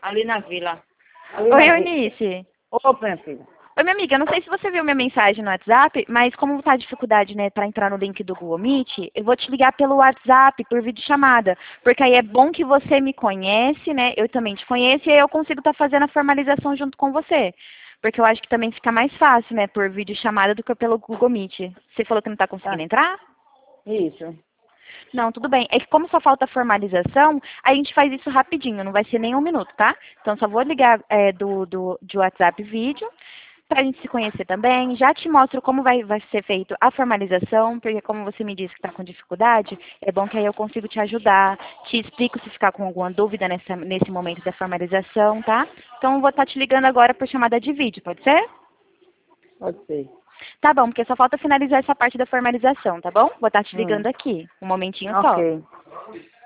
Ali na vila. Oi, Eunice. Ô, minha filha. Oi, minha amiga, não sei se você viu minha mensagem no WhatsApp, mas como tá dificuldade, né, para entrar no link do Google Meet, eu vou te ligar pelo WhatsApp, por videochamada, porque aí é bom que você me conhece, né, eu também te conheço, e aí eu consigo estar fazendo a formalização junto com você. Porque eu acho que também fica mais fácil, né, por videochamada do que pelo Google Meet. Você falou que não tá conseguindo entrar? Isso. Não, tudo bem. É que como só falta a formalização, a gente faz isso rapidinho, não vai ser nem um minuto, tá? Então só vou ligar de WhatsApp vídeo, para a gente se conhecer também. Já te mostro como vai ser feito a formalização, porque como você me disse que está com dificuldade, é bom que aí eu consigo te ajudar, te explico se ficar com alguma dúvida nesse momento da formalização, tá? Então eu vou estar te ligando agora por chamada de vídeo, pode ser? Pode ser. Tá bom, porque só falta finalizar essa parte da formalização, tá bom? Vou estar te ligando aqui, um momentinho só. Ok.